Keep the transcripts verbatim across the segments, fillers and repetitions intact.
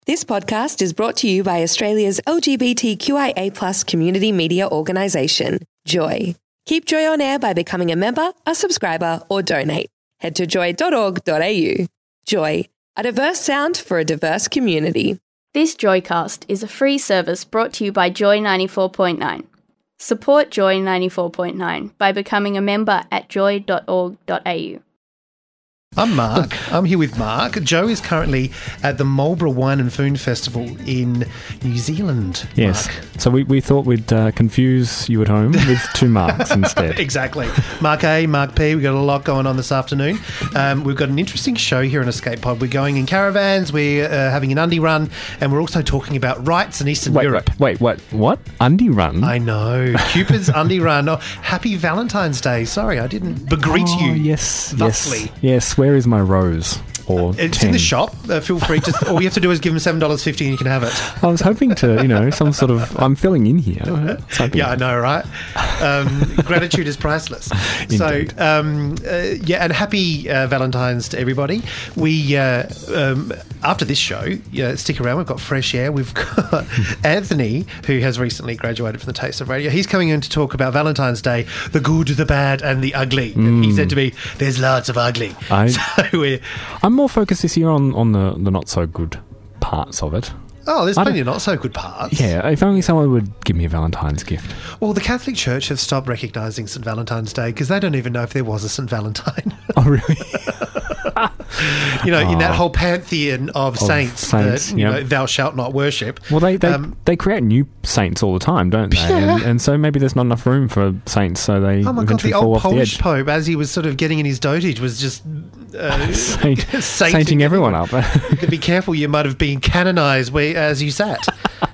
This podcast is brought to you by Australia's L G B T Q I A plus community media organisation, Joy. Keep Joy on air by becoming a member, a subscriber or donate. Head to joy dot org dot a u. Joy, a diverse sound for a diverse community. This Joycast is a free service brought to you by Joy ninety-four point nine. Support Joy ninety-four point nine by becoming a member at joy dot org dot a u. I'm Mark. I'm here with Mark. Joe is currently at the Marlborough Wine and Food Festival in New Zealand. Yes. Mark. So we, we thought we'd uh, confuse you at home with two Marks instead. Exactly. Mark A, Mark P. We've got a lot going on this afternoon. Um, we've got an interesting show here on Escape Pod. We're going in caravans, we're uh, having an undie run, and we're also talking about rights in Eastern wait, Europe. Wait, what? What? Undie run? I know. Cupid's undie run. Oh, happy Valentine's Day. Sorry, I didn't begrete oh, you yes, thusly. Yes, yes. Where is my rose? Or it's ten? In the shop. Uh, feel free to. All you have to do is give them seven dollars fifty, and you can have it. I was hoping to, you know, some sort of. I'm filling in here. Yeah, I know, right? Um, gratitude is priceless. So, um, uh, yeah, and happy uh, Valentine's to everybody. We uh, um, after this show, yeah, stick around. We've got fresh air. We've got Anthony, who has recently graduated from the Taste of Radio. He's coming in to talk about Valentine's Day, the good, the bad, and the ugly. Mm. And he said to me, "There's lots of ugly." I, so we're. I'm more focused this year on, on the, the not so good parts of it. Oh, there's plenty of not so good parts. Yeah, if only someone would give me a Valentine's gift. Well, the Catholic Church have stopped recognising Saint Valentine's Day because they don't even know if there was a Saint Valentine. Oh, really? You know, oh. in that whole pantheon of, of saints, saints that, you yep. know, thou shalt not worship. Well, they they, um, they create new saints all the time, don't they? Yeah. And, and so maybe there's not enough room for saints, so they oh my eventually God, the fall old off Polish the edge. Pope, as he was sort of getting in his dotage, was just uh, Saint, sainting, sainting everyone up. You could be careful, you might have been canonised where, as you sat.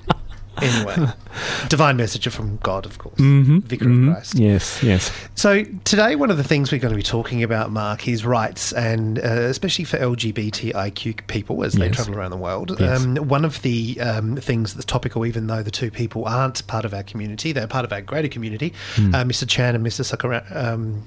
Anyway, divine messenger from God, of course, mm-hmm, Vicar mm-hmm. of Christ. Yes, yes. So today, one of the things we're going to be talking about, Mark, is rights, and uh, especially for L G B T I Q people as they yes. travel around the world. Yes. Um, one of the um, things that's topical, even though the two people aren't part of our community, they're part of our greater community, mm. uh, Mister Chan and Mister Sakura. Um,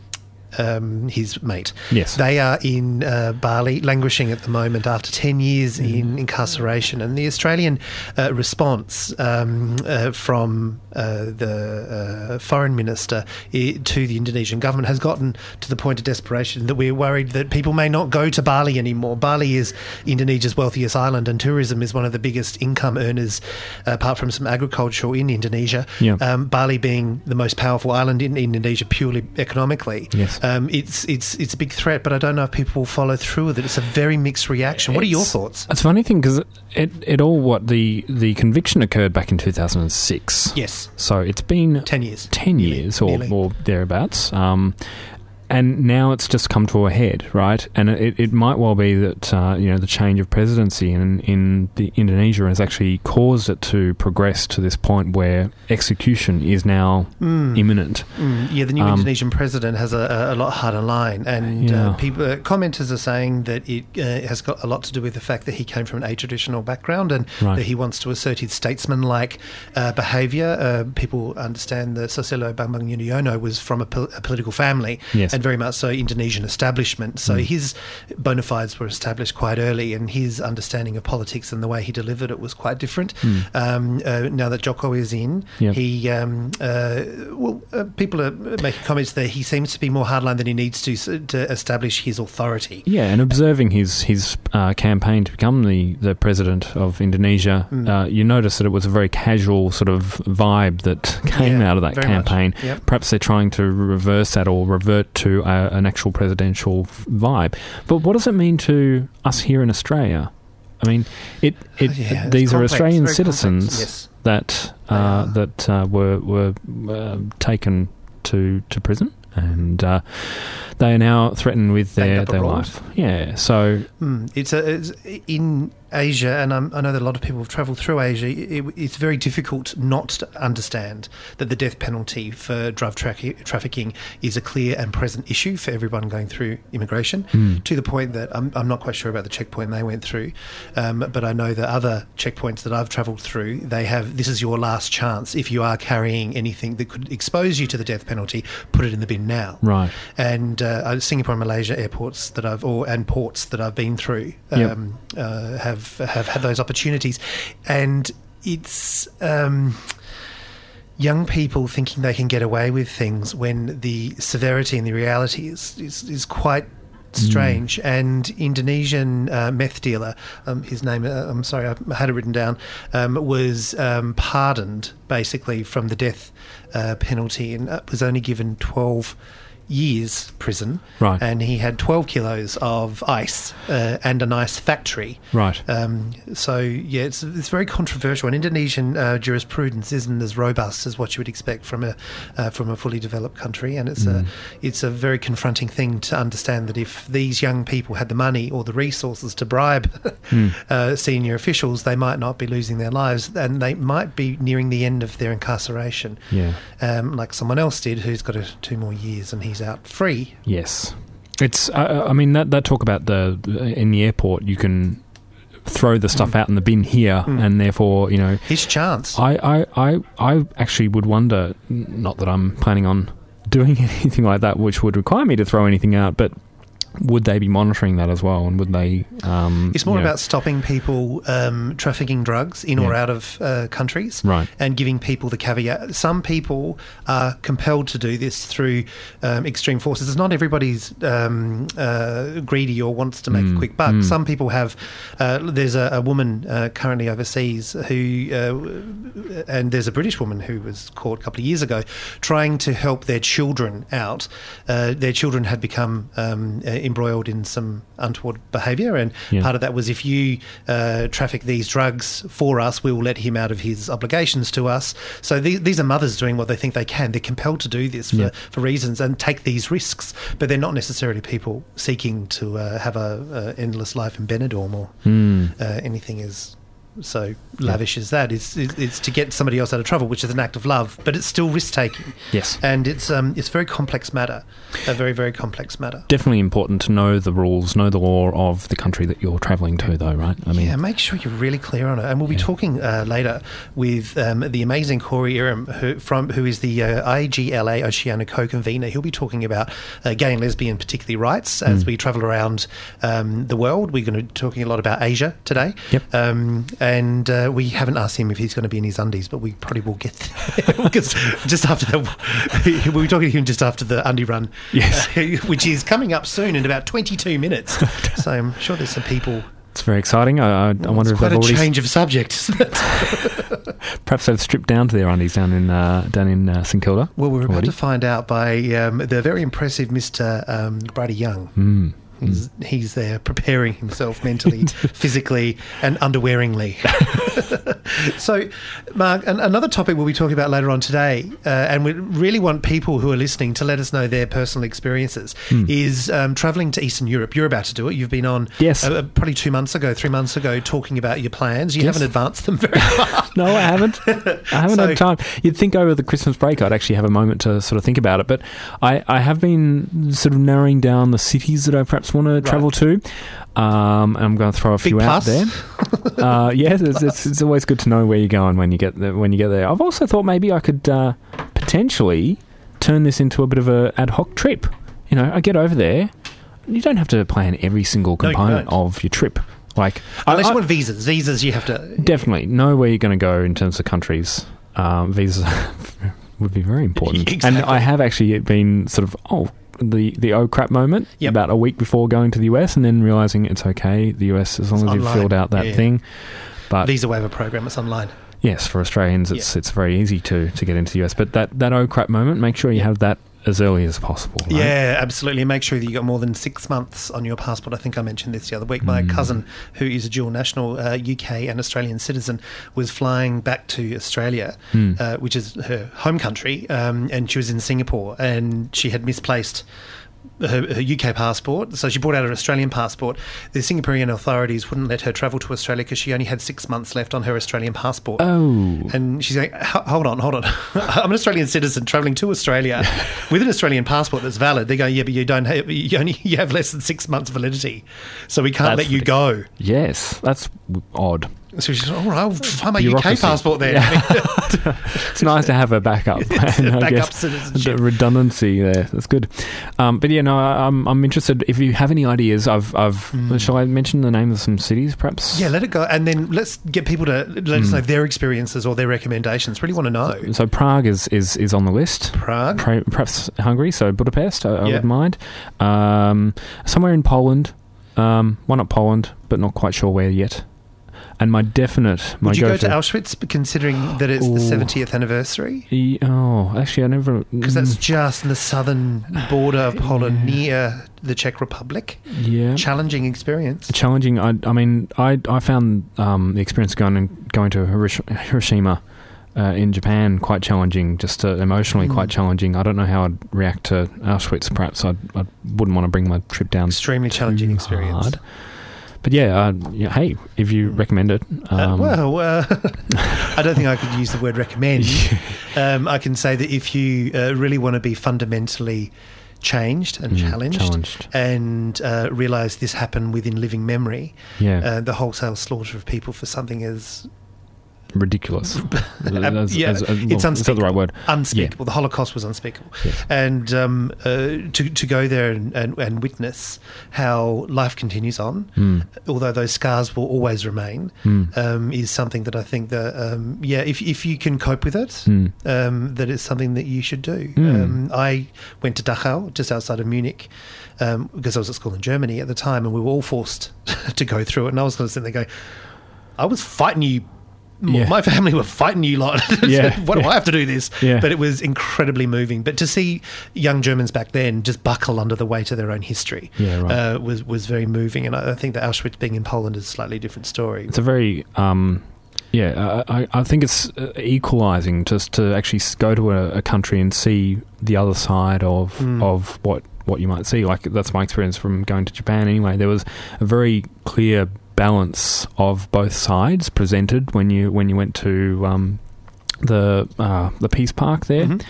Um, his mate. Yes. They are in uh, Bali, languishing at the moment after ten years mm. in incarceration. And the Australian uh, response um, uh, from uh, the uh, foreign minister I- to the Indonesian government has gotten to the point of desperation that we're worried that people may not go to Bali anymore. Bali is Indonesia's wealthiest island, and tourism is one of the biggest income earners, uh, apart from some agriculture in Indonesia. Yeah. Um, Bali being the most powerful island in Indonesia purely economically. Yes. Um, it's it's it's a big threat, but I don't know if people will follow through with it. It's a very mixed reaction. What it's, are your thoughts? It's a funny thing because it, it all what the the conviction occurred back in two thousand six. Yes. So it's been ten years, ten nearly, years or, nearly. or thereabouts. Um, And now it's just come to a head, right? And it, it might well be that uh, you know the change of presidency in in the Indonesia has actually caused it to progress to this point where execution is now mm. imminent. Mm. Yeah, the new um, Indonesian president has a, a lot harder line, and yeah. uh, people uh, commenters are saying that it uh, has got a lot to do with the fact that he came from an atraditional background and right. that he wants to assert his statesman-like uh, behaviour. Uh, people understand that Susilo Bambang Yudhoyono was from a, pol- a political family. Yes. And very much so Indonesian establishment. So mm. his bona fides were established quite early, and his understanding of politics and the way he delivered it was quite different. Mm. Um, uh, now that Joko is in, yep. he um, uh, well, uh, people are making comments that he seems to be more hardline than he needs to to establish his authority. Yeah, and observing his his uh, campaign to become the, the president of Indonesia, mm. uh, you notice that it was a very casual sort of vibe that came yeah, out of that campaign. Yep. Perhaps they're trying to reverse that or revert to A, an actual presidential vibe. But what does it mean to us here in Australia? I mean, it, it, yeah, it these complex, are Australian citizens yes. that uh, that uh, were were uh, taken to to prison, and uh, they are now threatened with their, their life. Yeah, so mm, it's a it's in Asia, and I'm, I know that a lot of people have travelled through Asia. It, it's very difficult not to understand that the death penalty for drug tra- trafficking is a clear and present issue for everyone going through immigration, mm. to the point that I'm, I'm not quite sure about the checkpoint they went through, um, but I know that other checkpoints that I've travelled through, they have, this is your last chance. If you are carrying anything that could expose you to the death penalty, put it in the bin now. Right. And uh, uh, Singapore and Malaysia airports that I've or and ports that I've been through um, yep. uh, have have had those opportunities, and it's um, young people thinking they can get away with things when the severity and the reality is is, is quite strange. Mm. And Indonesian uh, meth dealer, um, his name, uh, I'm sorry, I had it written down, um, was um, pardoned basically from the death uh, penalty and uh, was only given twelve years prison. Right. And he had twelve kilos of ice uh, and an ice factory. Right. Um, so, yeah, it's it's very controversial. And Indonesian uh, jurisprudence isn't as robust as what you would expect from a uh, from a fully developed country. And it's mm. a it's a very confronting thing to understand that if these young people had the money or the resources to bribe mm. uh, senior officials, they might not be losing their lives and they might be nearing the end of their incarceration. Yeah. Um, like someone else did who's got a, two more years and he's out free. Yes. It's, uh, I mean, that, that talk about the, in the airport, you can throw the stuff mm. out in the bin here mm. and therefore, you know. His chance. I, I, I, I actually would wonder, not that I'm planning on doing anything like that, which would require me to throw anything out, but would they be monitoring that as well? And would they... Um, it's more you know, about stopping people um, trafficking drugs in yeah. or out of uh, countries right. and giving people the caveat. Some people are compelled to do this through um, extreme forces. It's not everybody's um, uh, greedy or wants to make mm. a quick buck. Mm. Some people have... Uh, there's a, a woman uh, currently overseas who... Uh, and there's a British woman who was caught a couple of years ago trying to help their children out. Uh, their children had become... Um, embroiled in some untoward behaviour, and yeah. part of that was if you uh, traffic these drugs for us, we will let him out of his obligations to us. So these, these are mothers doing what they think they can. They're compelled to do this for, yeah. for reasons and take these risks, but they're not necessarily people seeking to uh, have a, a endless life in Benidorm or mm. uh, anything as so lavish yeah. as that. It's, it's to get somebody else out of trouble, which is an act of love, but it's still risk-taking. Yes. And it's um, it's a very complex matter, a very, very complex matter. Definitely important to know the rules, know the law of the country that you're travelling to, though, right? I mean, yeah, make sure you're really clear on it. And we'll be yeah. talking uh, later with um, the amazing Corey Iram, who, from, who is the uh, I G L A Oceania co-convener. He'll be talking about uh, gay and lesbian, particularly rights, as mm. we travel around um, the world. We're going to be talking a lot about Asia today. Yep. Um, and uh, we haven't asked him if he's going to be in his undies, but we probably will get there. Because just after that, we'll be talking to him just after the undie run, yes, uh, which is coming up soon in about twenty-two minutes. So I'm sure there's some people. It's very exciting. I, I, I well, wonder it's if quite they've a already change of subject. Perhaps they've stripped down to their undies down in uh, down in uh, St Kilda. Well, we're about already. to find out by um, the very impressive Mister Um, Brady Young. Mm. He's, mm. he's there preparing himself mentally, physically, and underwearingly. So, Mark, an, another topic we'll be talking about later on today, uh, and we really want people who are listening to let us know their personal experiences, mm. is um, travelling to Eastern Europe. You're about to do it. You've been on yes. uh, probably two months ago, three months ago, talking about your plans. You yes. haven't advanced them very far. No, I haven't. I haven't so, had time. You'd think over the Christmas break I'd actually have a moment to sort of think about it, but I, I have been sort of narrowing down the cities that I perhaps want to right. travel to. Um, and I'm going to throw a Big few plus. out there. Uh, yes, it's, it's, it's always good to know where you're going when you get there, when you get there. I've also thought maybe I could uh, potentially turn this into a bit of a ad hoc trip. You know, I get over there. You don't have to plan every single component no, of your trip. Like, unless I, you want visas, visas you have to definitely know where you're going to go in terms of countries. Um, visas would be very important, exactly. And I have actually been sort of oh. the the oh crap moment yep. about a week before going to the U S and then realising it's okay, the U S, as long it's as online. You've filled out that yeah, yeah. thing. But visa waiver program, it's online. Yes, for Australians it's yeah. it's very easy to, to get into the U S. But that, that oh crap moment, make sure you yeah. have that as early as possible. Right? Yeah, absolutely. Make sure that you got more than six months on your passport. I think I mentioned this the other week. My mm. cousin, who is a dual national uh, U K and Australian citizen, was flying back to Australia, mm. uh, which is her home country, um, and she was in Singapore, and she had misplaced Her, her U K passport, so she brought out her Australian passport. The Singaporean authorities wouldn't let her travel to Australia because she only had six months left on her Australian passport. Oh. And she's like, hold on, hold on. I'm an Australian citizen travelling to Australia with an Australian passport that's valid. They go, yeah, but you don't have, you only you have less than six months validity, so we can't that's let you go. Yes, that's odd. So she's all right, I'll find my U K Bureaucracy. passport then. Yeah. It's nice to have a backup plan, I Backup guess. citizenship. The redundancy there. That's good. Um, but yeah, no, I- I'm I'm interested. If you have any ideas, I've I've shall I mention the name of some cities, perhaps? Yeah, let it go, and then let's get people to let us know their experiences or their recommendations. Really want to know. So Prague is, is, is on the list. Prague, Pra- Perhaps Hungary, so Budapest, I, I Yeah. wouldn't mind. Um, somewhere in Poland. Um, why not Poland, but not quite sure where yet. And my definite... My would you go go-to- to Auschwitz, considering that it's the Ooh. seventieth anniversary? E- oh, actually, I never... Because that's mm, just in the southern border of Poland, near the Czech Republic. yeah. Challenging experience. Challenging. I, I mean, I I found um, the experience going going to Hirish- Hiroshima uh, in Japan quite challenging, just uh, emotionally quite challenging. I don't know how I'd react to Auschwitz. Perhaps I I wouldn't want to bring my trip down. Extremely challenging too experience. hard. But yeah, uh, yeah, hey, if you recommend it, Uh, um, well, uh, I don't think I could use the word recommend. Um, I can say that if you uh, really want to be fundamentally changed and Mm, challenged, challenged. and uh, realise this happened within living memory, yeah, uh, the wholesale slaughter of people for something as ridiculous. As- yeah, as- as- it's well, Is that the unspeakable. right word? unspeakable. The Holocaust was unspeakable. Yes. And um, uh, to, to go there and, and, and witness how life continues on, Mm. although those scars will always remain, Mm. um, is something that I think that, um, yeah, if, if you can cope with it, Mm. um, that it's something that you should do. Mm. Um, I went to Dachau, just outside of Munich, um, because I was at school in Germany at the time, and we were all forced to go through it. And I was going to sit there going, I was fighting you. Yeah. My family were fighting you lot. Yeah, Why do yeah. I have to do this? Yeah. But it was incredibly moving. But to see young Germans back then just buckle under the weight of their own history Yeah, right. uh, was, was very moving. And I, I think that Auschwitz being in Poland is a slightly different story. It's a very, um, yeah, I, I think it's uh, equalising just to actually s- go to a, a country and see the other side of Mm. of what, what you might see. Like, that's my experience from going to Japan anyway. There was a very clear balance of both sides presented when you when you went to um, the uh, the Peace Park there, Mhm.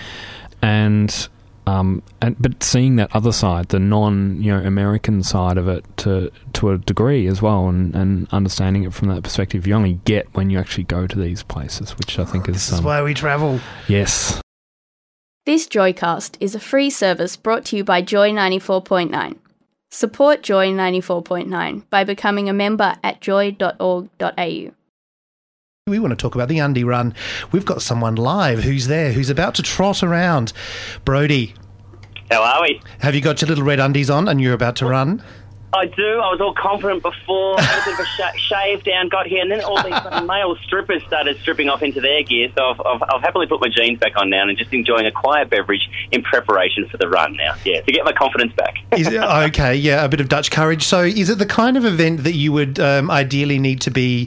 and um, and but seeing that other side, the non you know American side of it, to to a degree as well, and, and understanding it from that perspective, you only get when you actually go to these places, which I think is This is um, why we travel. yes. This Joycast is a free service brought to you by Joy ninety-four point nine. Support Joy ninety-four point nine by becoming a member at joy dot org dot a u. We want to talk about the Undie Run. We've got someone live who's there, who's about to trot around. Brody, How are we? have you got your little red undies on and you're about to run? I do. I was all confident before. I had a bit of a sh- shave down, got here, and then all these fucking male strippers started stripping off into their gear. So I've, I've, I've happily put my jeans back on now and just enjoying a quiet beverage in preparation for the run now. Yeah, to get my confidence back. Is it, okay, yeah, a bit of Dutch courage. So is it the kind of event that you would um, ideally need to be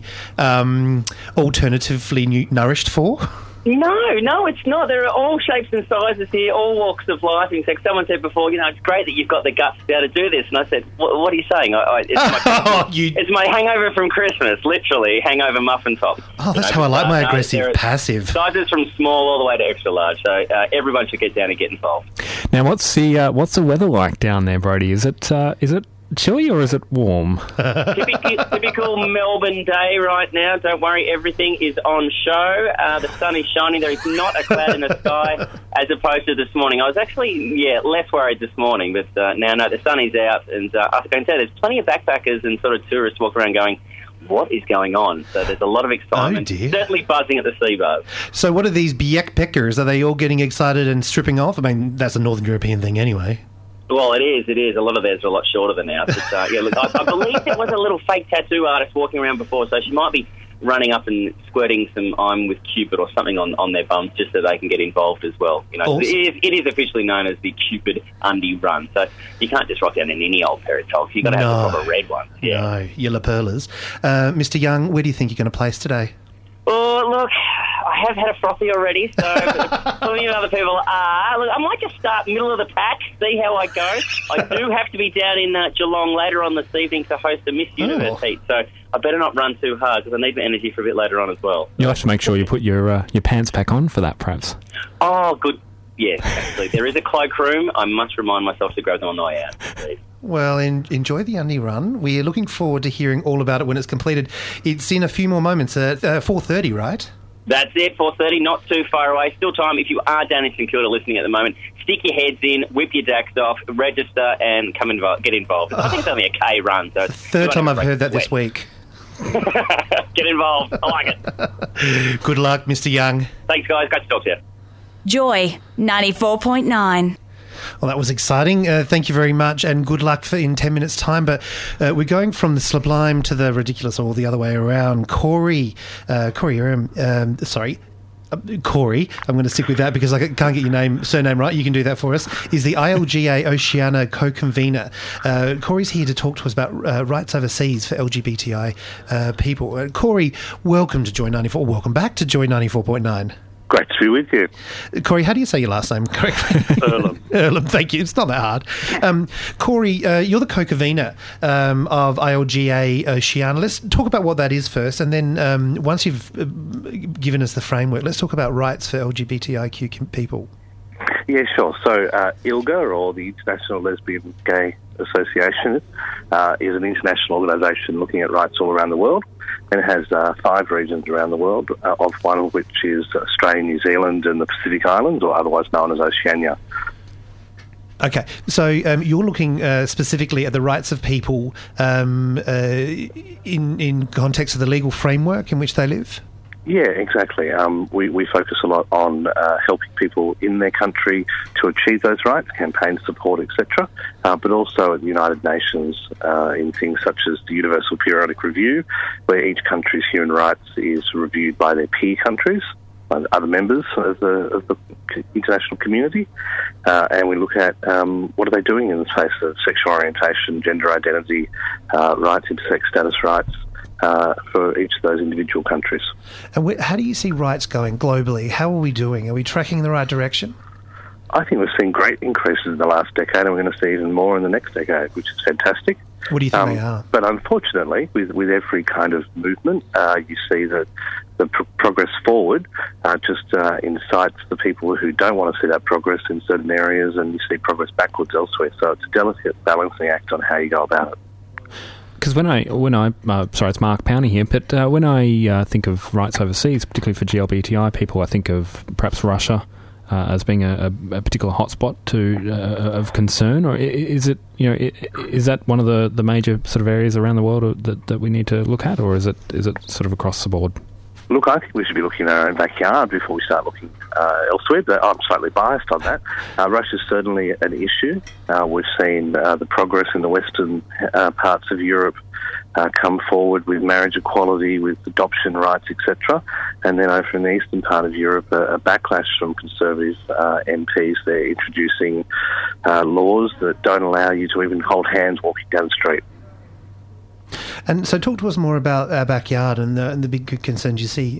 um, alternatively nu- nourished for? No, no, it's not. There are all shapes and sizes here, all walks of life. In fact, someone said before, you know, it's great that you've got the guts to be able to do this. And I said, what, what are you saying? I, I, it's, my, Oh, you- it's my hangover from Christmas, literally, hangover muffin top. Oh, that's You how I like but, my no, aggressive there are passive. Sizes from small all the way to extra large. So uh, everyone should get down and get involved. Now, what's the uh, what's the weather like down there, Brody? Is it uh, is it chilly or is it warm? typical, typical Melbourne day right now. Don't worry, everything is on show. Uh, the sun is shining. There is not a cloud in the sky as opposed to this morning. I was actually, yeah, less worried this morning, but uh, now, no, the sun is out. And uh, I can tell you, there's plenty of backpackers and sort of tourists walking around going, what is going on? So there's a lot of excitement. Oh, dear. Certainly buzzing at the sea bars. So what are these backpackers? Are they all getting excited and stripping off? I mean, that's a Northern European thing anyway. Well, it is, it is. A lot of theirs are a lot shorter than ours. But, uh, yeah, look, I, I believe there was a little fake tattoo artist walking around before, so she might be running up and squirting some I'm with Cupid or something on, on their bums just so they can get involved as well. You know, Awesome. it, is, it is officially known as the Cupid Undie Run, so you can't just rock down in any old pair of togs. You've got to have No. the proper red one. Yeah. No, yellow perlers. Uh, Mister Young, where do you think you're going to place today? Oh, look, I have had a frothy already, so plenty of other people are. Look, I might just start middle of the pack, see how I go. I do have to be down in uh, Geelong later on this evening to host a Miss Universe Oh. heat, so I better not run too hard because I need the energy for a bit later on as well. You'll have to make sure you put your uh, your pants back on for that, perhaps. Oh, good Yes, actually. There is a cloakroom. I must remind myself to grab them on the way out, please. Well, en- enjoy the Undy Run. We're looking forward to hearing all about it when it's completed. It's in a few more moments at uh, four thirty, right? That's it, four thirty, not too far away. Still time. If you are down in St Kilda listening at the moment, stick your heads in, whip your dacks off, register, and come involved, get involved. I think it's only a K run. So it's Third time I've heard that this week. Get involved. I like it. Good luck, Mister Young. Thanks, guys. Great to talk to you. Joy ninety-four point nine. Well, that was exciting. Uh, thank you very much, and good luck for in ten minutes' time. But uh, we're going from the sublime to the ridiculous, or the other way around. Corey, uh, Corey, um, um, sorry, uh, Corey. I'm going to stick with that because I can't get your name, surname right. You can do that for us. Is the I L G A Oceania co-convener. Uh, Corey's here to talk to us about uh, rights overseas for L G B T I uh, people. Uh, Corey, welcome to Joy ninety-four. Welcome back to Joy ninety-four point nine. Great to be with you. Corey, how do you say your last name correctly? Earlham. Earlham, thank you. It's not that hard. Um, Corey, uh, you're the co-convener um, of I L G A Oceania. Let's talk about what that is first, and then um, once you've uh, given us the framework, let's talk about rights for L G B T I Q people. Yeah, sure. So uh, I L G A, or the International Lesbian Gay Association, uh, is an international organisation looking at rights all around the world. And it has uh, five regions around the world, uh, of one of which is Australia, New Zealand and the Pacific Islands, or otherwise known as Oceania. Okay, so um, you're looking uh, specifically at the rights of people um, uh, in, in context of the legal framework in which they live? Yeah, exactly. Um, we, we focus a lot on uh, helping people in their country to achieve those rights, campaign support, et cetera, uh, but also at the United Nations uh, in things such as the Universal Periodic Review, where each country's human rights is reviewed by their peer countries, by the other members of the, of the international community, uh, and we look at um, what are they doing in the space of sexual orientation, gender identity, uh, rights, intersex status rights, Uh, for each of those individual countries. And wh- how do you see rights going globally? How are we doing? Are we tracking in the right direction? I think we've seen great increases in the last decade, and we're going to see even more in the next decade, which is fantastic. What do you think um, they are? But unfortunately, with, with every kind of movement, uh, you see that the pr- progress forward uh, just uh, incites the people who don't want to see that progress in certain areas, and you see progress backwards elsewhere. So it's a delicate balancing act on how you go about it. Because when I, when I, uh, sorry, it's Mark Powney here, but uh, when I uh, think of rights overseas, particularly for G L B T I people, I think of perhaps Russia uh, as being a, a particular hotspot to uh, of concern, or is it, you know, is that one of the, the major sort of areas around the world that, that we need to look at, or is it is it sort of across the board? Look, I think we should be looking at our own backyard before we start looking uh, elsewhere, but I'm slightly biased on that. Uh, Russia's certainly an issue. Uh, we've seen uh, the progress in the western uh, parts of Europe uh, come forward with marriage equality, with adoption rights, et cetera. And then over in the eastern part of Europe, a, a backlash from conservative uh, M Ps. They're introducing uh, laws that don't allow you to even hold hands walking down the street. And so talk to us more about our backyard and the, and the big concerns you see.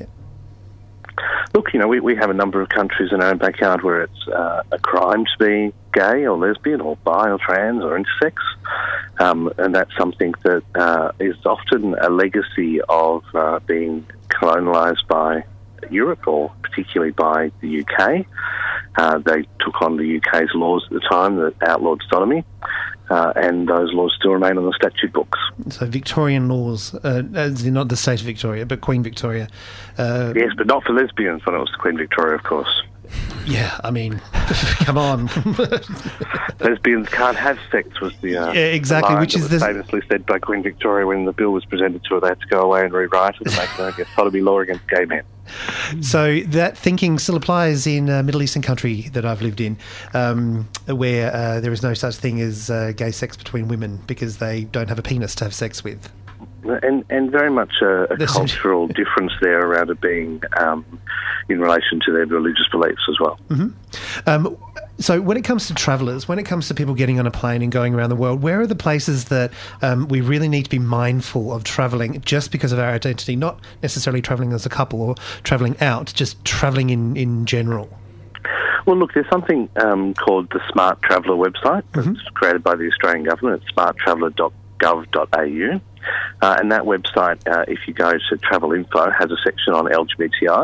Look, you know, we, we have a number of countries in our own backyard where it's uh, a crime to be gay or lesbian or bi or trans or intersex. Um, and that's something that uh, is often a legacy of uh, being colonialised by Europe, or particularly by the U K. Uh, they took on the U K's laws at the time that outlawed sodomy. Uh, and those laws still remain on the statute books. So Victorian laws, uh, as in not the state of Victoria, but Queen Victoria. Uh, yes, but not for lesbians when it was Queen Victoria, of course. Yeah, I mean, come on. Lesbians can't have sex was the uh, yeah, exactly, line which that is was the famously said by Queen Victoria when the bill was presented to her. They had to go away and rewrite it and make it a sodomy law against gay men. So that thinking still applies in a Middle Eastern country that I've lived in, um, where uh, there is no such thing as uh, gay sex between women because they don't have a penis to have sex with. And and very much a, a cultural difference there around it being um, in relation to their religious beliefs as well. Mm-hmm. Um, so when it comes to travellers, when it comes to people getting on a plane and going around the world, where are the places that um, we really need to be mindful of travelling just because of our identity, not necessarily travelling as a couple or travelling out, just travelling in, in general? Well, look, there's something um, called the Smart Traveller website. Mm-hmm. It's created by the Australian government. It's smart traveller dot gov dot a u. Uh, and that website, uh, if you go to Travel Info, has a section on L G B T I.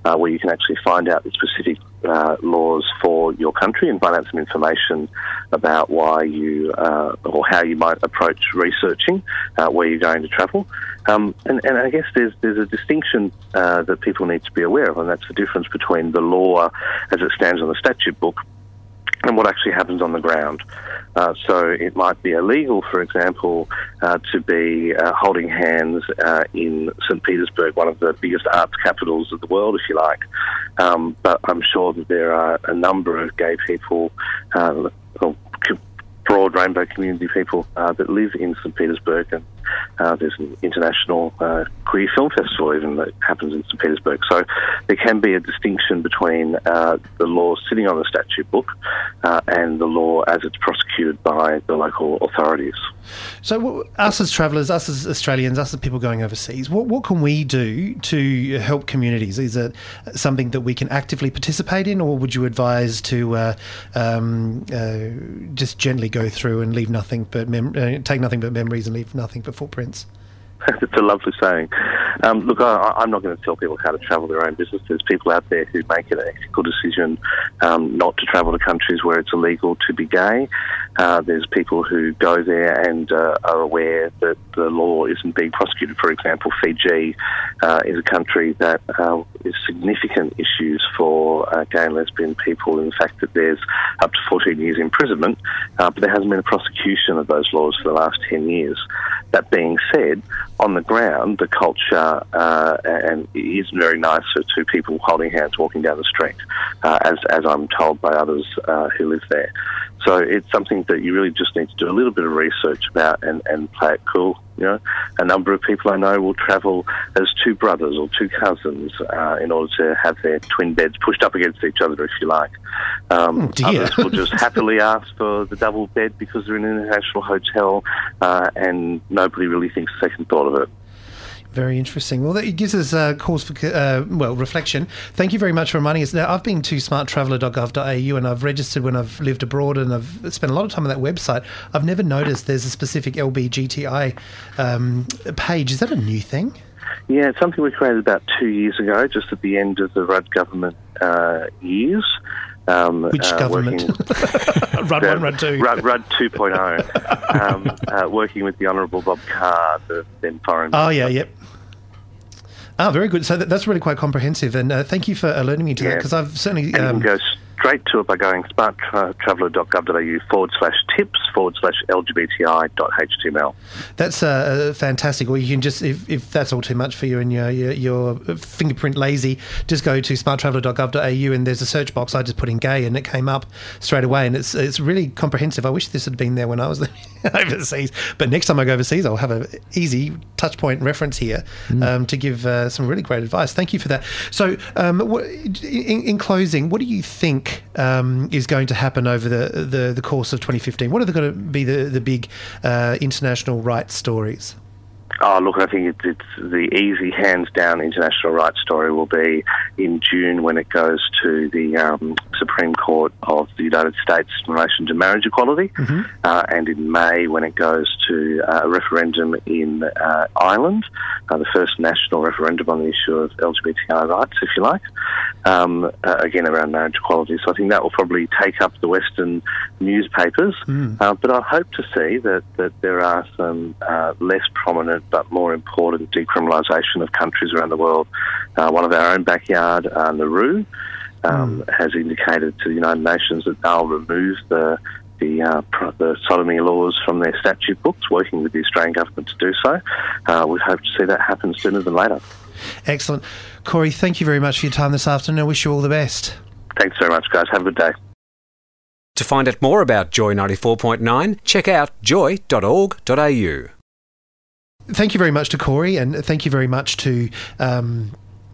uh, where you can actually find out the specific uh, laws for your country and find out some information about why you uh, or how you might approach researching uh, where you're going to travel. Um, and, and I guess there's there's a distinction uh, that people need to be aware of, and that's the difference between the law as it stands on the statute book and what actually happens on the ground. Uh, so it might be illegal, for example, uh, to be uh, holding hands uh, in Saint Petersburg, one of the biggest arts capitals of the world, if you like. Um, but I'm sure that there are a number of gay people, uh, well, broad rainbow community people uh, that live in Saint Petersburg, and uh, there's an international uh, queer film festival even that happens in Saint Petersburg. So there can be a distinction between uh, the law sitting on the statute book uh, and the law as it's prosecuted by the local authorities. So what, us as travellers, us as Australians, us as people going overseas, what, what can we do to help communities? Is it something that we can actively participate in, or would you advise to uh, um, uh, just gently go through and leave nothing but mem- uh, take nothing but memories and leave nothing but footprints? It's a lovely saying. Um, look, I, I'm not going to tell people how to travel their own business. There's people out there who make an ethical decision um, not to travel to countries where it's illegal to be gay. Uh, there's people who go there and uh, are aware that the law isn't being prosecuted. For example, Fiji uh, is a country that uh, is significant issues for uh, gay and lesbian people in the fact that there's up to fourteen years imprisonment, uh, but there hasn't been a prosecution of those laws for the last ten years. That being said, on the ground, the culture uh, and it is very nice for two people holding hands walking down the street, uh, as as I'm told by others uh, who live there. So it's something that you really just need to do a little bit of research about and, and play it cool. You know, a number of people I know will travel as two brothers or two cousins uh, in order to have their twin beds pushed up against each other, if you like. Um, oh dear. Others will just happily ask for the double bed because they're in an international hotel uh, and nobody really thinks a second thought of it. Very interesting. Well, that gives us uh, cause for uh, well reflection. Thank you very much for reminding us. Now, I've been to smart traveller dot gov dot a u and I've registered when I've lived abroad, and I've spent a lot of time on that website. I've never noticed there's a specific L B G T I um, page. Is that a new thing? Yeah, it's something we created about two years ago, just at the end of the Rudd government uh, years. Um, Which uh, government? Working, Rudd one, Rudd two. Rudd, Rudd two point oh. um, uh, working with the Honourable Bob Carr, the then foreign Oh, minister. yeah, yep. Ah, very good. So that, that's really quite comprehensive, and uh, thank you for alerting me to yeah. that, because I've certainly... And Um, you can go straight to it by going smart traveller dot gov dot a u forward slash tips forward slash L G B T I dot H T M L. That's uh, fantastic. Or you can just, if, if that's all too much for you and you're, you're, you're fingerprint lazy, just go to smart traveller dot gov dot a u and there's a search box. I just put in gay and it came up straight away, and it's it's really comprehensive. I wish this had been there when I was overseas. But next time I go overseas, I'll have an easy touch point reference here mm. um, to give uh, some really great advice. Thank you for that. So um, what, in, in closing, what do you think Um, is going to happen over the, the, the course of twenty fifteen? What are going to be the, the big uh, international rights stories? Oh, look, I think it's, it's the easy, hands-down international rights story will be in June when it goes to the um, Supreme Court of the United States in relation to marriage equality, mm-hmm. uh, and in May when it goes to uh, a referendum in uh, Ireland, uh, the first national referendum on the issue of L G B T I rights, if you like, um, uh, again around marriage equality. So I think that will probably take up the Western newspapers, mm. uh, but I hope to see that, that there are some uh, less prominent but more important decriminalisation of countries around the world. Uh, one of our own backyard, uh, Nauru, um, mm. has indicated to the United Nations that they'll remove the the, uh, the sodomy laws from their statute books, working with the Australian government to do so. Uh, we hope to see that happen sooner than later. Excellent. Corey, thank you very much for your time this afternoon. I wish you all the best. Thanks very much, guys. Have a good day. To find out more about Joy ninety-four point nine, check out joy dot org dot a u. Thank you very much to Corey, and thank you very much to um,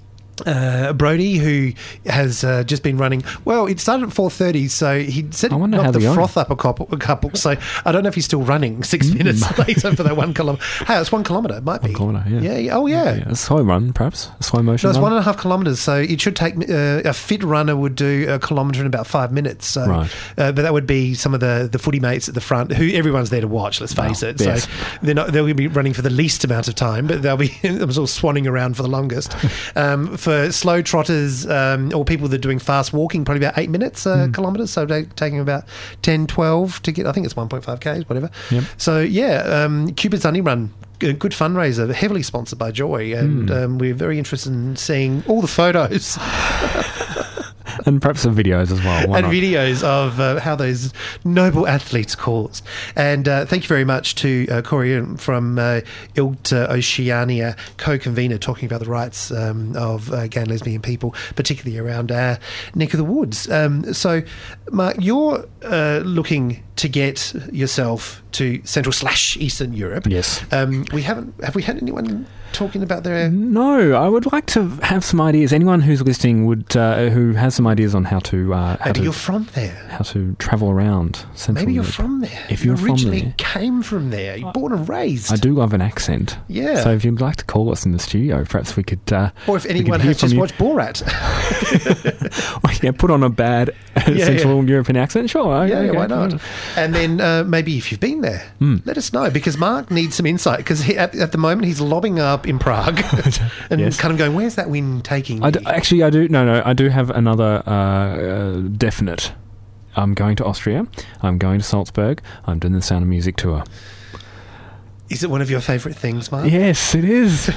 uh, Brody, who has uh, just been running. Well, it started at four thirty, so he said he knocked the froth up a couple, a couple. So I don't know if he's still running six minutes later for that one kilometre. Hey, it's one kilometre. It might one be. Kilometre, yeah. Yeah, yeah. Oh, yeah. yeah. A slow run, perhaps. A slow motion No, it's run. one and a half kilometres, so it should take... Uh, a fit runner would do a kilometre in about five minutes. So, right. Uh, but that would be some of the, the footy mates at the front, who everyone's there to watch, let's face oh, it. Yes. So they're not, they'll be running for the least amount of time, but they'll be sort of swanning around for the longest. Um, for for slow trotters um, or people that are doing fast walking, probably about eight minutes uh, Mm. kilometres. So they taking about ten, twelve to get. I think it's one point five k's, whatever. Yep. So yeah, um, Cupid's Honey Run. A good fundraiser, heavily sponsored by Joy, and Mm. um, we're very interested in seeing all the photos And perhaps some videos as well. Why and not? videos of uh, how those noble athletes caused. And uh, thank you very much to uh, Corey from uh, ILGT Oceania, co-convener, talking about the rights um, of uh, gay and lesbian people, particularly around our neck of the woods. Um, so, Mark, you're uh, looking to get yourself to Central slash Eastern Europe. Yes. Um, we haven't. Have we had anyone talking about their? No, I would like to have some ideas. Anyone who's listening would uh, who has some ideas on how to uh, how Maybe to you're from there. how to travel around Central Maybe you're Europe. from there. If you you're from originally there. came from there. You're born and raised. I do love an accent. Yeah. So if you'd like to call us in the studio, perhaps we could. Uh, Or if we could anyone hear has from just you. watched Borat. yeah, put on a bad Yeah, Central European accent. Sure. yeah, okay, yeah, why not? okay. And then uh, maybe if you've been there, Mm. let us know, because Mark needs some insight, because at, at the moment he's lobbing up in Prague and Yes. kind of going, where's that wind taking I me? d- actually, I do. No, no, I do have another uh, uh, definite. I'm going to Austria. I'm going to Salzburg. I'm doing the Sound of Music tour. Is it one of your favourite things, Mark? Yes, it is.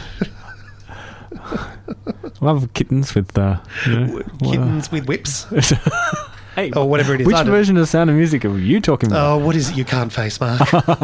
Love kittens with uh, you know, Kittens with whips? Hey, Or whatever it is. which I don't- version of Sound of Music are you talking about? Oh, what is it you can't face, Mark?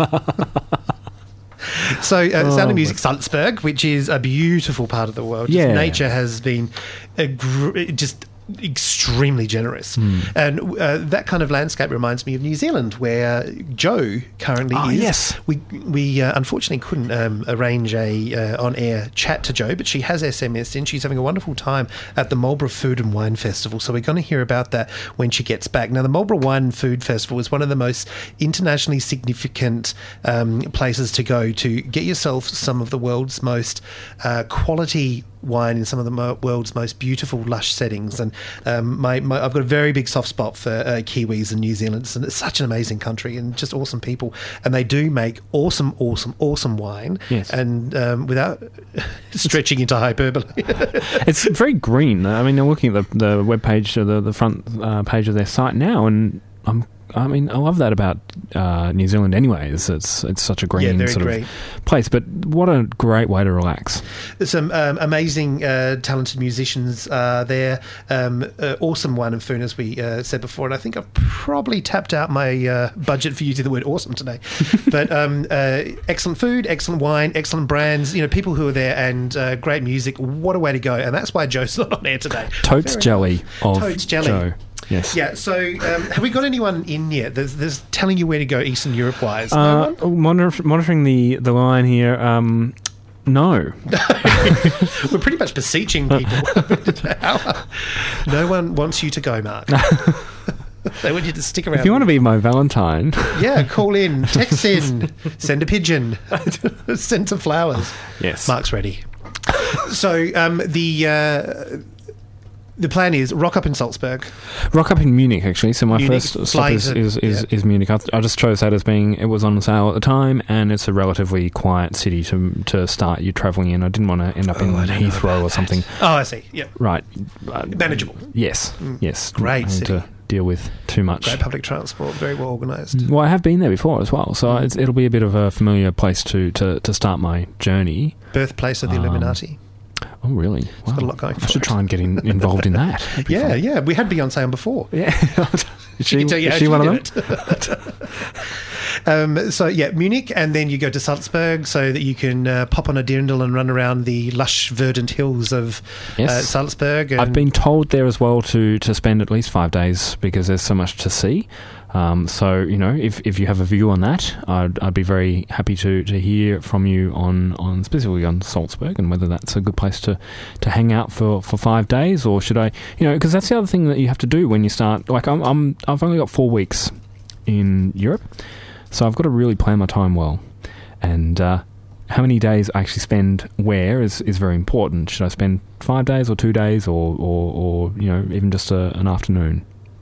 So, uh, Oh, Sound of Music Salzburg, which is a beautiful part of the world. Just Yeah. nature has been a gr- just extremely generous. Hmm. And uh, that kind of landscape reminds me of New Zealand, where Joe currently Oh, is. yes. We we uh, unfortunately couldn't um, arrange a uh, on-air chat to Joe, but she has S M S in. She's having a wonderful time at the Marlborough Food and Wine Festival, so we're going to hear about that when she gets back. Now, the Marlborough Wine and Food Festival is one of the most internationally significant um, places to go to get yourself some of the world's most uh, quality wine in some of the mo- world's most beautiful, lush settings. And um, my, my, I've got a very big soft spot for uh, Kiwis and New Zealanders, and it's such an amazing country and just awesome people. And they do make awesome, awesome, awesome wine. Yes. And um, without stretching into hyperbole. It's very green. I mean, I'm looking at the the web page, uh, the the front uh, page of their site now, and I'm. I mean, I love that about uh, New Zealand. Anyways, it's it's such a green Yeah, very sort green. of place. But what a great way to relax. There's some um, amazing, uh, talented musicians uh, there. Um, uh, awesome wine and food, as we uh, said before. And I think I've probably tapped out my uh, budget for using the word awesome today. But um, uh, excellent food, excellent wine, excellent brands. You know, people who are there, and uh, great music. What a way to go! And that's why Joe's not on air today. Totes Fair jelly enough. of Totes jelly. Joe. Yes. Yeah. So, um, have we got anyone in yet? There's, there's telling you where to go, Eastern Europe wise. No Uh, one? monitor, monitoring the, the line here. Um, no. We're pretty much beseeching people. No one wants you to go, Mark. They want you to stick around. If you want to be my Valentine, Yeah, call in, text in, send a pigeon, send some flowers. yes. Mark's ready. So um, the uh, the plan is rock up in Salzburg. Rock up in Munich, actually. So my Munich, first stop fly is, to- is, is, yeah. is Munich. I, I just chose that as being, it was on sale at the time, and it's a relatively quiet city to to start you travelling in. I didn't want to end up in Oh, I don't know Heathrow about or that. something. Oh, I see. Yeah, Right. Uh, manageable. Yes. Yes. Great I need city. to deal with too much. Great public transport, very well organised. Well, I have been there before as well, so it's, it'll be a bit of a familiar place to, to, to start my journey. Birthplace of the Um, Illuminati. Oh, really? Wow. got a lot going I for should it. try and get in, involved in that. That'd be Yeah, fun. yeah. We had Beyonce on before. Yeah. Is she, can tell you is how she she one of did them? it. um, so yeah, Munich, and then you go to Salzburg so that you can uh, pop on a dirndl and run around the lush, verdant hills of Yes. uh, Salzburg. And I've been told there as well to, to spend at least five days because there's so much to see. Um, so, you know, if, if you have a view on that, I'd, I'd be very happy to, to hear from you on, on specifically on Salzburg and whether that's a good place to, to hang out for, for five days or should I, you know, because that's the other thing that you have to do when you start. Like, I'm, I'm, I've only got four weeks in Europe, so I've got to really plan my time well. And uh, how many days I actually spend where is, is very important. Should I spend five days or two days or, or, or you know, even just a, an afternoon?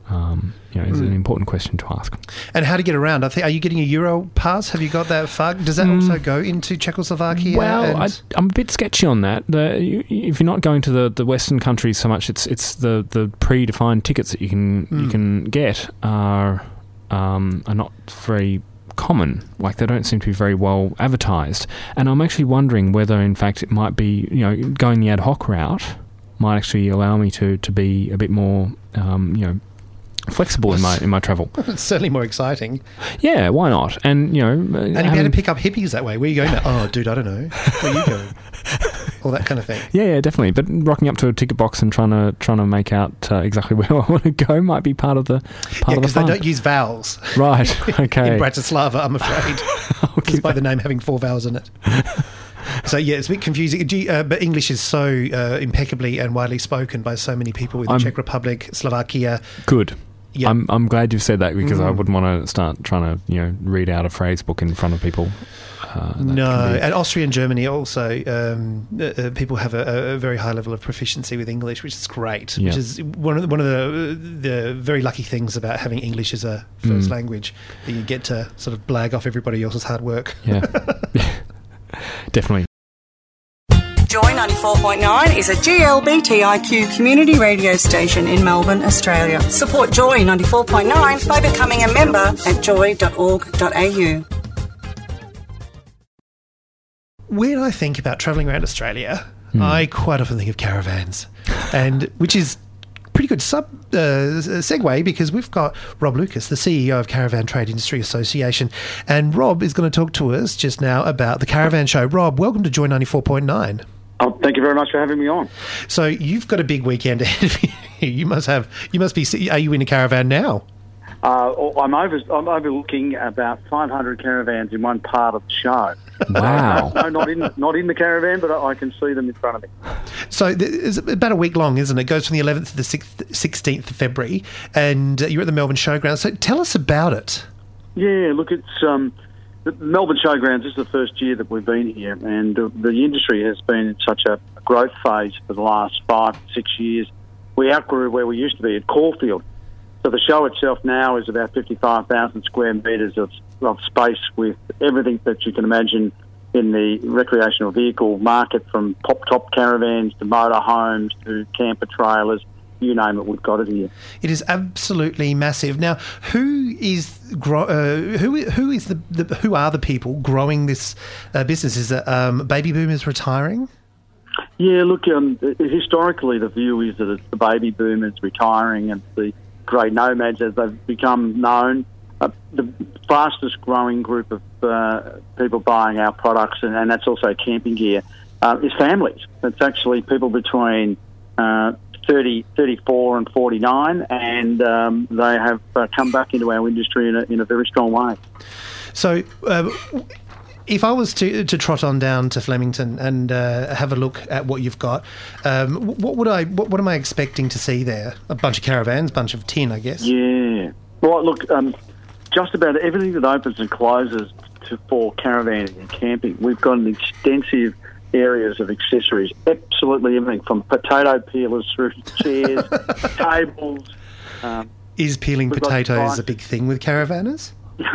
Um, you know, is mm. an important question to ask. And how to get around? I think, are you getting a Euro pass? Have you got that far? Does that mm. also go into Czechoslovakia? Well, I, I'm a bit sketchy on that. The, you, if you're not going to the, the Western countries so much, it's it's the, the predefined tickets that you can mm. you can get are um, are not very common. Like, they don't seem to be very well advertised. And I'm actually wondering whether, in fact, it might be, you know, going the ad hoc route might actually allow me to, to be a bit more, um, you know, flexible in my in my travel. It's certainly more exciting. Yeah, why not? And, you know... And you'd be able to pick up hippies that way. Where are you going now? Oh, dude, I don't know. Where are you going? All that kind of thing. Yeah, yeah, definitely. But rocking up to a ticket box and trying to trying to make out uh, exactly where I want to go might be part of the part yeah, of the because they don't use vowels. Right, okay. In Bratislava, I'm afraid. Just by the name having four vowels in it. So, yeah, it's a bit confusing. You, uh, but English is so uh, impeccably and widely spoken by so many people in the I'm Czech Republic, Slovakia. Good. Yep. I'm I'm glad you've said that, because mm. I wouldn't want to start trying to, you know, read out a phrase book in front of people. Uh, no, and Austria and Germany also, um, uh, people have a, a very high level of proficiency with English, which is great. Yep. Which is one of the, one of the the very lucky things about having English as a first mm. language, that you get to sort of blag off everybody else's hard work. Yeah, definitely. Joy ninety-four point nine is a G L B T I Q community radio station in Melbourne, Australia. Support Joy ninety-four point nine by becoming a member at joy dot org dot a u. When I think about travelling around Australia, mm. I quite often think of caravans, and which is pretty good sub uh, segue, because we've got Rob Lucas, the C E O of Caravan Trade Industry Association, and Rob is going to talk to us just now about the Caravan Show. Rob, welcome to Joy ninety-four point nine. Oh, thank you very much for having me on. So you've got a big weekend ahead of you. You must have. You must be. Are you in a caravan now? Uh, I'm over. I'm overlooking about five hundred caravans in one part of the show. Wow! no, not in not in the caravan, but I can see them in front of me. So it's about a week long, isn't it? It goes from the eleventh to the sixteenth of February, and you're at the Melbourne Showgrounds. So tell us about it. Yeah, look, it's um, the Melbourne Showgrounds. This is the first year that we've been here, and uh, the industry has been in such a growth phase for the last five, six years. We outgrew where we used to be at Caulfield. So the show itself now is about fifty-five thousand square metres of, of space, with everything that you can imagine in the recreational vehicle market, from pop-top caravans to motorhomes to camper trailers. You name it, we've got it here. It is absolutely massive. Now, who is gro- uh, who who is the, the who are the people growing this uh, business? Is it um, baby boomers retiring? Yeah, look, um, historically the view is that it's the baby boomers retiring and the great nomads, as they've become known. Uh, the fastest growing group of uh, people buying our products, and, and that's also camping gear, uh, is families. It's actually people between uh, thirty, thirty-four and forty-nine, and um, they have uh, come back into our industry in a, in a very strong way. So uh, if I was to to trot on down to Flemington and uh, have a look at what you've got, um, what would I what, what am I expecting to see there? A bunch of caravans, bunch of tin, I guess. Yeah. Well, look, um, just about everything that opens and closes to, for caravanning and camping. We've got an extensive areas of accessories, absolutely everything from potato peelers through chairs, tables. Um, Is peeling potatoes a big thing with caravanners?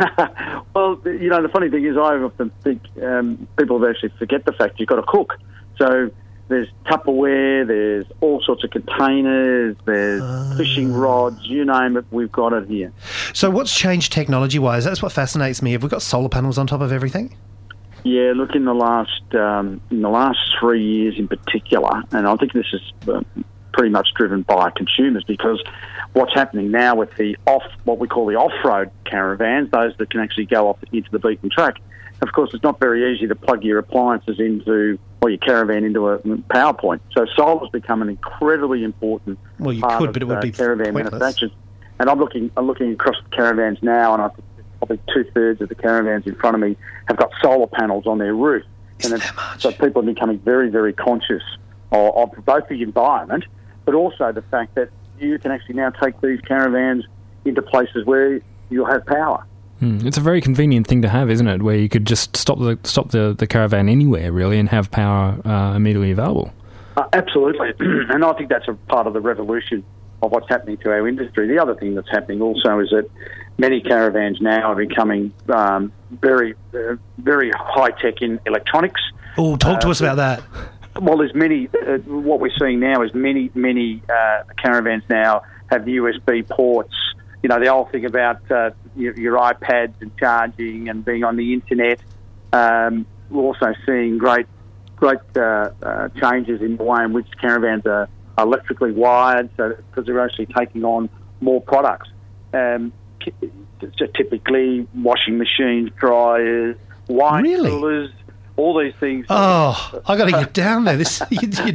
Well, you know, the funny thing is I often think um, people actually forget the fact you've got to cook. So there's Tupperware, there's all sorts of containers, there's uh. fishing rods, you name it, we've got it here. So what's changed technology-wise? That's what fascinates me. Have we got solar panels on top of everything? Yeah, look, in the last um, in the last three years in particular, and I think this is uh, pretty much driven by consumers, because what's happening now with the off, what we call the off-road caravans, those that can actually go off into the beaten track, of course, it's not very easy to plug your appliances into, or your caravan into a power point. So solar's become an incredibly important well, you part could, of but it would uh, be caravan pointless. manufacturers. And I'm looking, I'm looking across the caravans now, and I think probably two-thirds of the caravans in front of me have got solar panels on their roof. Isn't and that much? So people are becoming very, very conscious of, of both the environment, but also the fact that you can actually now take these caravans into places where you'll have power. Mm, it's a very convenient thing to have, isn't it? Where you could just stop the stop the, the caravan anywhere, really, and have power uh, immediately available. Uh, absolutely. And I think that's a part of the revolution of what's happening to our industry. The other thing that's happening also is that many caravans now are becoming um, very, uh, very high-tech in electronics. Oh, talk to uh, us about that. Well, there's many, uh, what we're seeing now is many, many uh, caravans now have U S B ports. You know, the whole thing about uh, your, your iPads and charging and being on the internet. Um, we're also seeing great, great uh, uh, changes in the way in which caravans are, are electrically wired, so because they're actually taking on more products. Um, so typically, washing machines, dryers, wine Really? coolers, all these things. Oh, I got to get down there. This, you, you...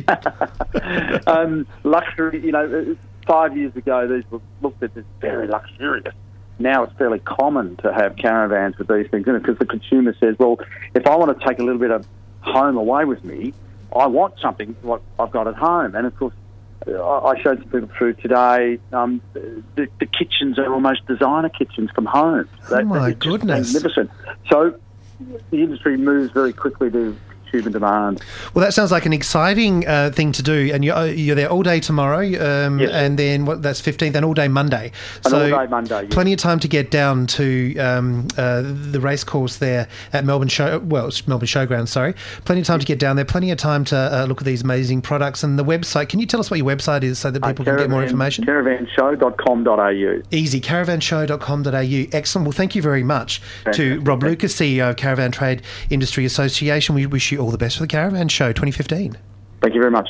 um, luxury, you know, five years ago, these were looked at as very luxurious. Now it's fairly common to have caravans with these things in it because the consumer says, well, if I want to take a little bit of home away with me, I want something what I've got at home. And, of course, I showed some people through today, um, the, the kitchens are almost designer kitchens from home. Oh, they, my they're just goodness. magnificent. So the industry moves very quickly to consumer demand. Well, that sounds like an exciting uh, thing to do, and you're, you're there all day tomorrow, um, Yes. and then what, that's fifteenth, and all day Monday. And so all day Monday, yes. Plenty of time to get down to um, uh, the race course there at Melbourne Show. Well, it's Melbourne Showground. Sorry, plenty of time to get down there. Plenty of time to uh, look at these amazing products and the website. Can you tell us what your website is so that people Uh, can get more caravan- information? caravan show dot com dot a u. Easy, caravan show dot com dot a u. Excellent. Well, thank you very much to Fantastic. Rob Lucas, C E O of Caravan Trade Industry Association. We wish you all the best for the Caravan Show twenty fifteen. Thank you very much.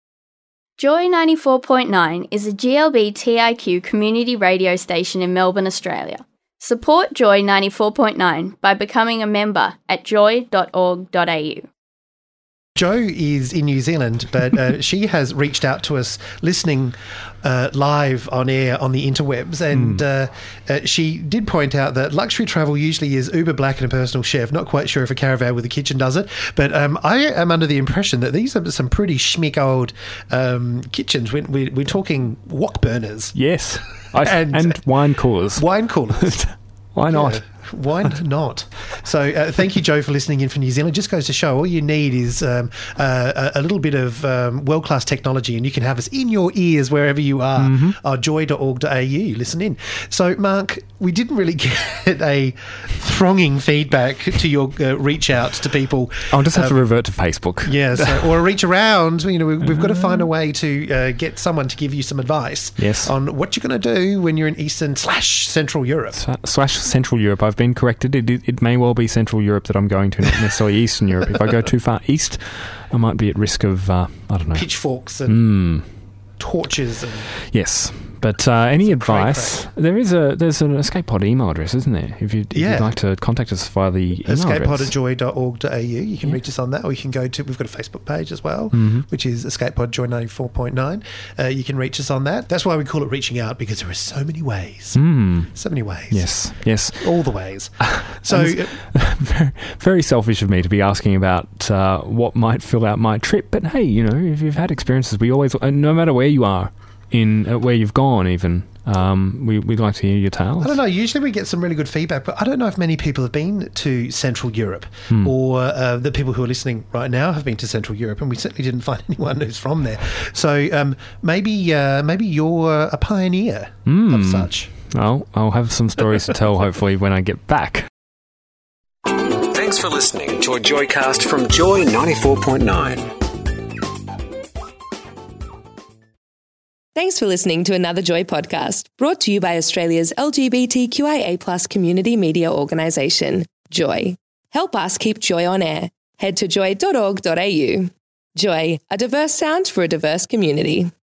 Joy ninety-four point nine is a G L B T I Q community radio station in Melbourne, Australia. Support Joy ninety-four point nine by becoming a member at joy dot org dot a u. Jo is in New Zealand, but uh, she has reached out to us listening uh, live on air on the interwebs, and Mm. uh, uh, she did point out that luxury travel usually is Uber Black and a personal chef. Not quite sure if a caravan with a kitchen does it, but um, I am under the impression that these are some pretty schmick old um, kitchens. We're, we're, we're talking wok burners. Yes. I, And- and, wine coolers. Wine coolers. Why not? Yeah. Why not? So uh, thank you, Jo, for listening in from New Zealand. Just goes to show all you need is um, uh, a, a little bit of um, world-class technology, and you can have us in your ears wherever you are. Mm-hmm. Uh, joy dot org dot a u. Listen in. So, Mark, we didn't really get a thronging feedback to your uh, reach out to people. I'll just have Um, to revert to Facebook. Yeah, so, or a reach around. You know, we, we've got to find a way to uh, get someone to give you some advice Yes. on what you're going to do when you're in Eastern slash Central Europe. S- Slash Central Europe. I've been corrected. It, it, it may well be Central Europe that I'm going to, not necessarily Eastern Europe. If I go too far east, I might be at risk of, uh, I don't know. Pitchforks and Mm, torches and yes. But uh, any cray advice? There is a there's an Escape Pod email address, isn't there? If, you, if Yeah. you'd like to contact us via the email escape pod address. at joy dot org dot a u. You can Yeah. reach us on that, or you can go to, we've got a Facebook page as well, Mhm. which is Escape Pod Joy ninety-four point nine. Uh, you can reach us on that. That's why we call it reaching out, because there are so many ways. Mm. So many ways. Yes, yes. All the ways. So, And it's very, very selfish of me to be asking about uh, what might fill out my trip. But hey, you know, if you've had experiences, we always, uh, no matter where you are, in uh, where you've gone, even um, we, we'd like to hear your tales. I don't know. Usually we get some really good feedback, but I don't know if many people have been to Central Europe, Hmm. or uh, the people who are listening right now have been to Central Europe, and we certainly didn't find anyone who's from there. So um, maybe uh, maybe you're a pioneer Hmm. of such. Well, I'll have some stories to tell hopefully when I get back. Thanks for listening to a Joycast from Joy ninety-four point nine. Thanks for listening to another Joy podcast, brought to you by Australia's L G B T Q I A plus community media organisation, Joy. Help us keep Joy on air. Head to joy dot org dot a u. Joy, a diverse sound for a diverse community.